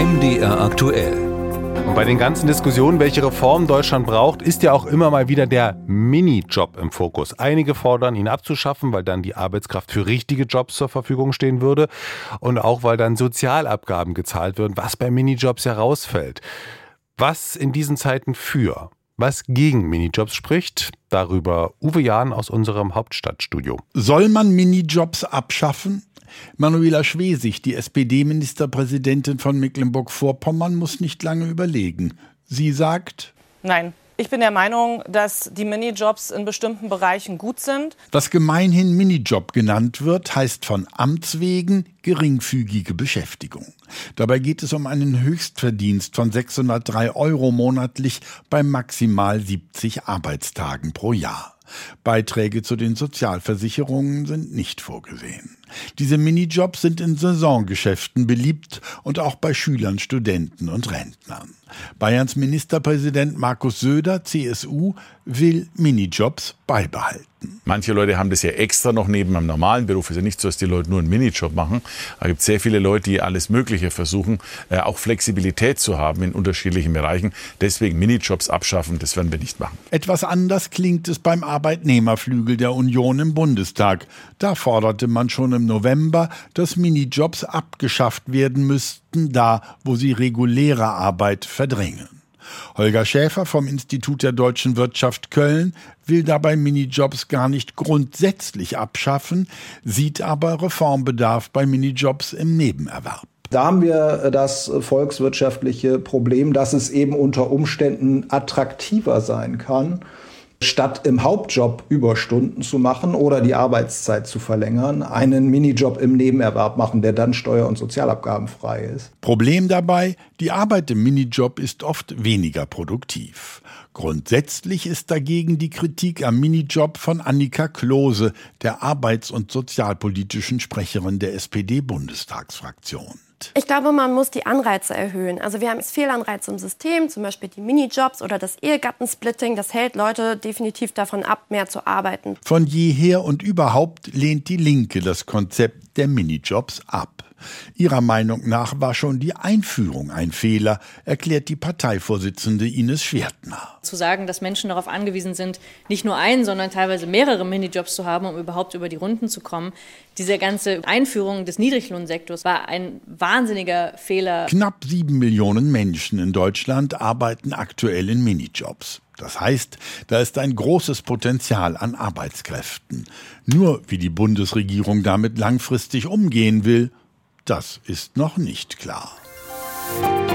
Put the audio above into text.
MDR aktuell. Und bei den ganzen Diskussionen, welche Reformen Deutschland braucht, ist ja auch immer mal wieder der Minijob im Fokus. Einige fordern, ihn abzuschaffen, weil dann die Arbeitskraft für richtige Jobs zur Verfügung stehen würde. Und auch, weil dann Sozialabgaben gezahlt würden, was bei Minijobs ja rausfällt. Was in diesen Zeiten für, was gegen Minijobs spricht, darüber Uwe Jahn aus unserem Hauptstadtstudio. Soll man Minijobs abschaffen? Manuela Schwesig, die SPD-Ministerpräsidentin von Mecklenburg-Vorpommern, muss nicht lange überlegen. Sie sagt: Nein. Ich bin der Meinung, dass die Minijobs in bestimmten Bereichen gut sind. Was gemeinhin Minijob genannt wird, heißt von Amts wegen geringfügige Beschäftigung. Dabei geht es um einen Höchstverdienst von 603 € monatlich bei maximal 70 Arbeitstagen pro Jahr. Beiträge zu den Sozialversicherungen sind nicht vorgesehen. Diese Minijobs sind in Saisongeschäften beliebt und auch bei Schülern, Studenten und Rentnern. Bayerns Ministerpräsident Markus Söder, CSU, will Minijobs beibehalten. Manche Leute haben das ja extra noch neben einem normalen Beruf. Es ist ja nicht so, dass die Leute nur einen Minijob machen. Es gibt sehr viele Leute, die alles Mögliche versuchen, auch Flexibilität zu haben in unterschiedlichen Bereichen. Deswegen Minijobs abschaffen, das werden wir nicht machen. Etwas anders klingt es beim Arbeitnehmerflügel der Union im Bundestag. Da forderte man schon im November, dass Minijobs abgeschafft werden müssten, da wo sie reguläre Arbeit verdrängen. Holger Schäfer vom Institut der Deutschen Wirtschaft Köln will dabei Minijobs gar nicht grundsätzlich abschaffen, sieht aber Reformbedarf bei Minijobs im Nebenerwerb. Da haben wir das volkswirtschaftliche Problem, dass es eben unter Umständen attraktiver sein kann, statt im Hauptjob Überstunden zu machen oder die Arbeitszeit zu verlängern, einen Minijob im Nebenerwerb machen, der dann steuer- und sozialabgabenfrei ist. Problem dabei, die Arbeit im Minijob ist oft weniger produktiv. Grundsätzlich ist dagegen die Kritik am Minijob von Annika Klose, der arbeits- und sozialpolitischen Sprecherin der SPD-Bundestagsfraktion. Ich glaube, man muss die Anreize erhöhen. Also wir haben Fehlanreize im System, zum Beispiel die Minijobs oder das Ehegattensplitting. Das hält Leute definitiv davon ab, mehr zu arbeiten. Von jeher und überhaupt lehnt die Linke das Konzept der Minijobs ab. Ihrer Meinung nach war schon die Einführung ein Fehler, erklärt die Parteivorsitzende Ines Schwertner. Zu sagen, dass Menschen darauf angewiesen sind, nicht nur einen, sondern teilweise mehrere Minijobs zu haben, um überhaupt über die Runden zu kommen. Diese ganze Einführung des Niedriglohnsektors war ein wahnsinniger Fehler. Knapp 7 Millionen Menschen in Deutschland arbeiten aktuell in Minijobs. Das heißt, da ist ein großes Potenzial an Arbeitskräften. Nur wie die Bundesregierung damit langfristig umgehen will, das ist noch nicht klar.